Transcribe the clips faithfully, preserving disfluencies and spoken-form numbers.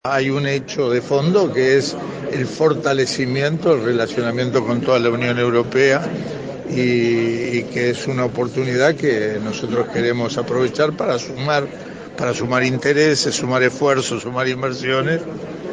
Hay un hecho de fondo que es el fortalecimiento, el relacionamiento con toda la Unión Europea y, y que es una oportunidad que nosotros queremos aprovechar para sumar, para sumar intereses, sumar esfuerzos, sumar inversiones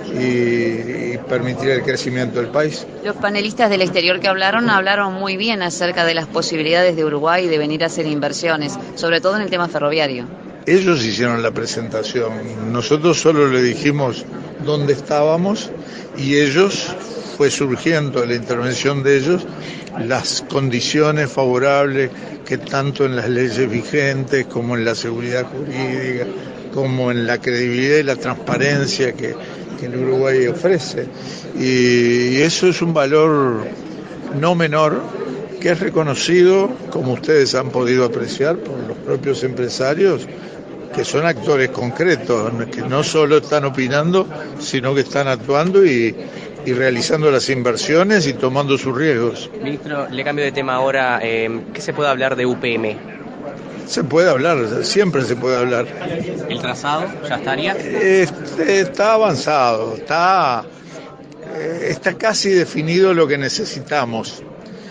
y, y permitir el crecimiento del país. Los panelistas del exterior que hablaron, hablaron muy bien acerca de las posibilidades de Uruguay de venir a hacer inversiones, sobre todo en el tema ferroviario. Ellos hicieron la presentación, nosotros solo le dijimos dónde estábamos y ellos, fue surgiendo la intervención de ellos, las condiciones favorables que tanto en las leyes vigentes como en la seguridad jurídica, como en la credibilidad y la transparencia que, que el Uruguay ofrece. Y, y eso es un valor no menor, que es reconocido, como ustedes han podido apreciar, por los propios empresarios, que son actores concretos, que no solo están opinando, sino que están actuando y, y realizando las inversiones y tomando sus riesgos. Ministro, le cambio de tema ahora. Eh, ¿Qué se puede hablar de U P M? Se puede hablar, siempre se puede hablar. ¿El trazado ya estaría? Este, está avanzado, está, está casi definido lo que necesitamos.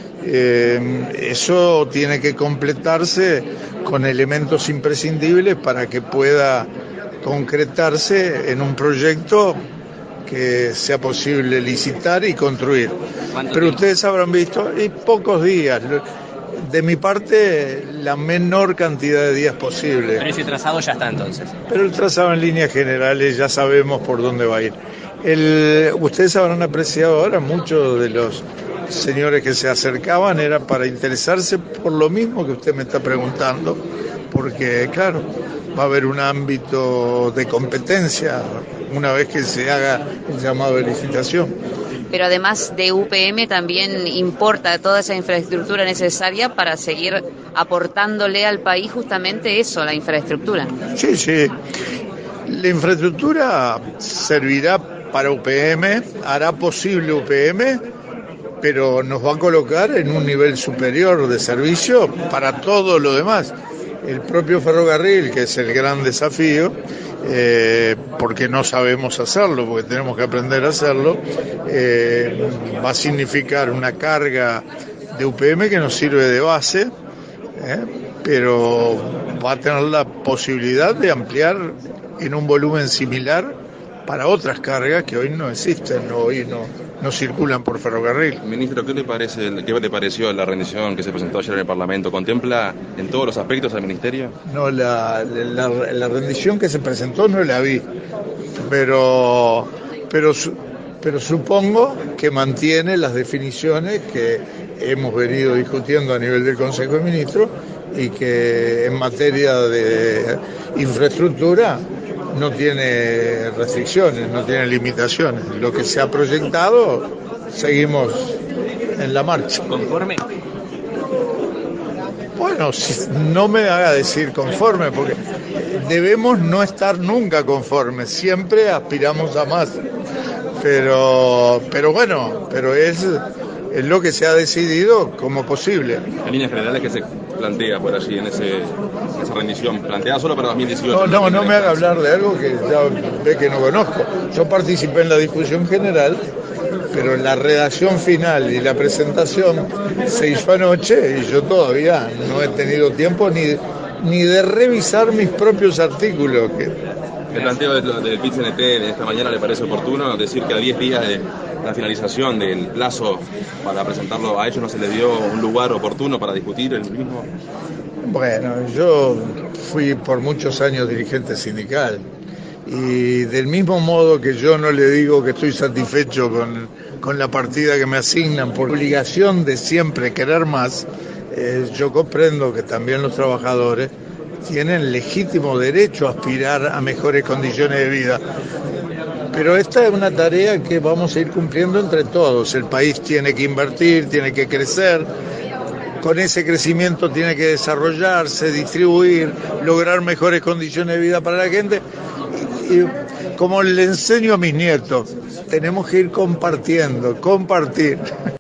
Eh, eso tiene que completarse con elementos imprescindibles para que pueda concretarse en un proyecto que sea posible licitar y construir. Pero tiempo? Ustedes habrán visto, y pocos días, de mi parte la menor cantidad de días posible. Pero ese trazado ya está entonces. Pero el trazado en líneas generales ya sabemos por dónde va a ir. El, ustedes habrán apreciado ahora muchos de los señores que se acercaban era para interesarse por lo mismo que usted me está preguntando, porque claro, va a haber un ámbito de competencia una vez que se haga el llamado de licitación. Pero además de U P M también importa toda esa infraestructura necesaria para seguir aportándole al país justamente eso, la infraestructura. Sí, sí, la infraestructura servirá para U P M, hará posible U P M, pero nos va a colocar en un nivel superior de servicio para todo lo demás. El propio ferrocarril, que es el gran desafío, eh, porque no sabemos hacerlo, porque tenemos que aprender a hacerlo, eh, va a significar una carga de U P M que nos sirve de base, eh, pero va a tener la posibilidad de ampliar en un volumen similar para otras cargas que hoy no existen, hoy no, no circulan por ferrocarril. Ministro, ¿qué le parece, qué le pareció la rendición que se presentó ayer en el Parlamento? ¿Contempla en todos los aspectos al Ministerio? No, la, la, la rendición que se presentó no la vi, pero, pero, pero supongo que mantiene las definiciones que hemos venido discutiendo a nivel del Consejo de Ministros y que en materia de infraestructura no tiene restricciones, no tiene limitaciones. Lo que se ha proyectado, seguimos en la marcha. ¿Conforme? Bueno, no me haga decir conforme, porque debemos no estar nunca conformes, siempre aspiramos a más. Pero, pero bueno, pero es, es lo que se ha decidido como posible. En líneas generales, ¿qué se plantea por allí en, ese, en esa rendición? ¿Planteada solo para dos mil dieciocho? No, no, no me haga hablar de algo que ya ve que no conozco. Yo participé en la discusión general, pero la redacción final y la presentación se hizo anoche y yo todavía no he tenido tiempo ni, ni de revisar mis propios artículos. Que... ¿El planteo del, del P I T C N T de esta mañana le parece oportuno? Decir que a diez días de la finalización del plazo para presentarlo a ellos no se les dio un lugar oportuno para discutir el mismo. Bueno, yo fui por muchos años dirigente sindical y del mismo modo que yo no le digo que estoy satisfecho con, con la partida que me asignan por obligación de siempre querer más, eh, yo comprendo que también los trabajadores tienen legítimo derecho a aspirar a mejores condiciones de vida. Pero esta es una tarea que vamos a ir cumpliendo entre todos. El país tiene que invertir, tiene que crecer, con ese crecimiento tiene que desarrollarse, distribuir, lograr mejores condiciones de vida para la gente. Y, y como le enseño a mis nietos, tenemos que ir compartiendo, compartir.